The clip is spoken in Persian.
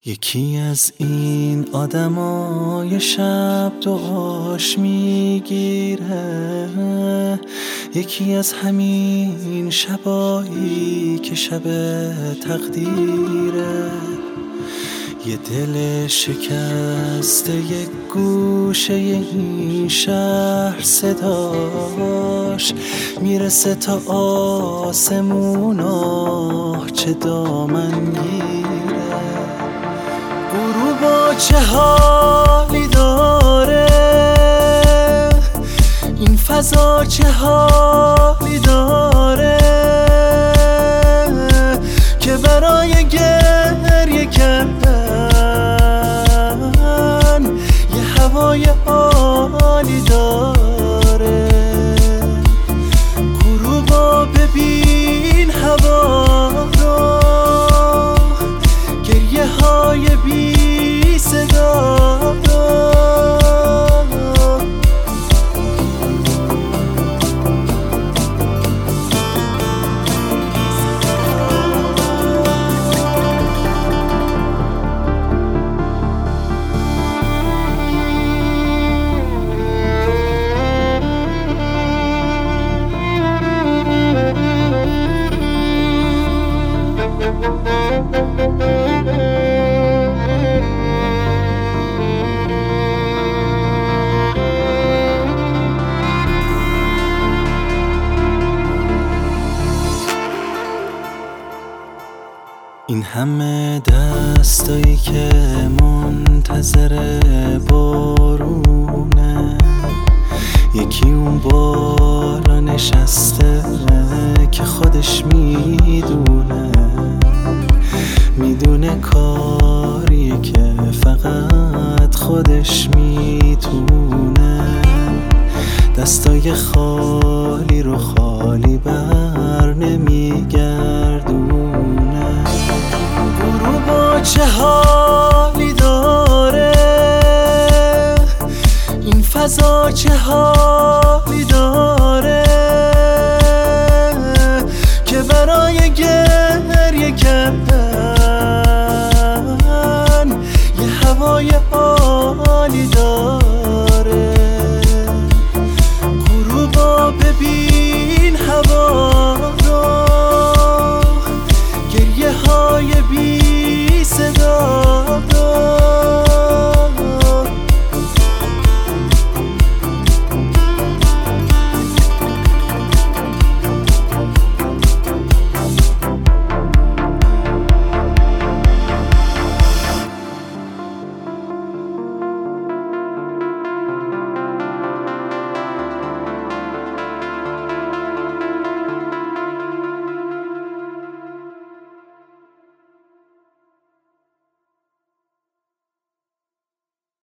یکی از این آدمای شب دعاش میگیره، یکی از همین شبایی که شب تقدیره. یه دل شکسته یک گوشه این شهر صداش میرسه تا آسمونا، چه دامنگیره. غروبا چه حالی داره، این فضا چه حالی داره که برای گریه کردن یه هوای عالی داره. غروبا ببین هوا رو، گریه های بی صدا رو. این همه دستایی که منتظر بارونه، یکی اون بالا نشسته که خودش میدونه کاریه که فقط خودش میتونه. دستای خالی رو خالی بر نمیگردونه. غروبا چه حالی داره، این فضا چه حالی